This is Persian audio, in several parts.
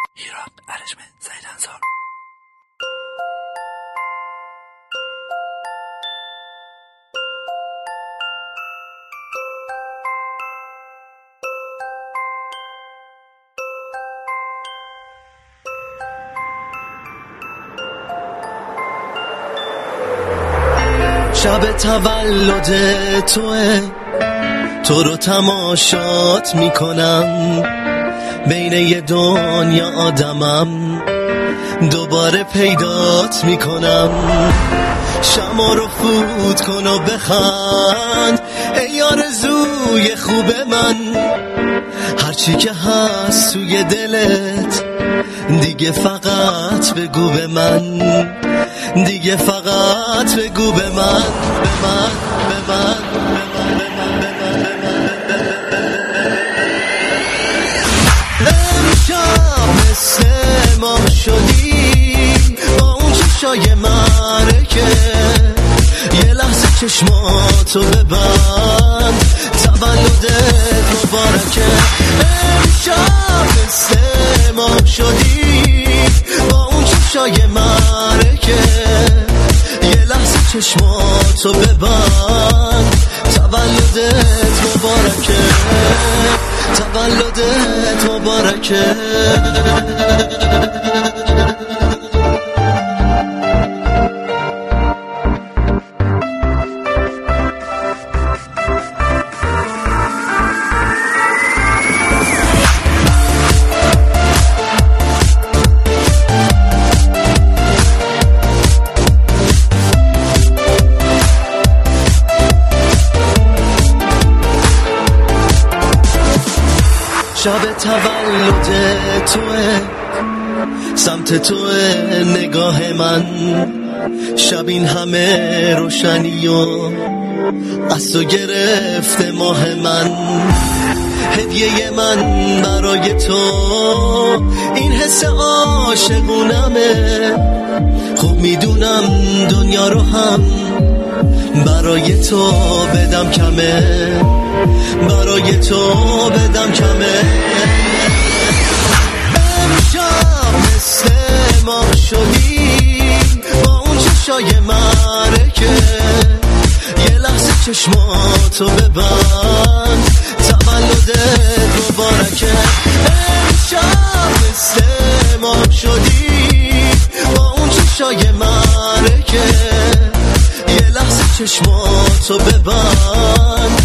ایران ارجمند سعید انصار. شب تولد توه، تو رو تماشات میکنم، بین یه دنیا آدمم دوباره پیدات میکنم. شما رو فوت کن و بخند ای آرزوی خوب من، هرچی که هست توی دلت دیگه فقط بگو به من، دیگه فقط بگو به من، به من، به من، امشب مثل ماه شدی با اون چشای مرکه، یه لحظه چشماتو ببند تولدت مبارکه. امشب مثل ماه شدی با اون چشای مرکه، یه لحظه چشماتو ببند تولدت مبارکه، تولدت مبارکه. شب تولد توه، سمت توه نگاه من، شب این همه روشنی و از تو گرفته ماه من. هدیه من برای تو این حس عاشقونمه، خوب میدونم دنیا رو هم برای تو بدم کمه، برای تو بدم کمه. امشب مثل ماه شدی با اون چشای مرکه، یه لحظه چشماتو ببند تولدت مبارکه. امشب مثل ماه شدی با اون چشای مرکه، یه لحظه چشماتو ببند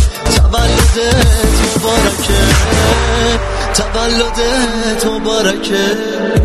تولدت مبارکه، تولدت مبارکه.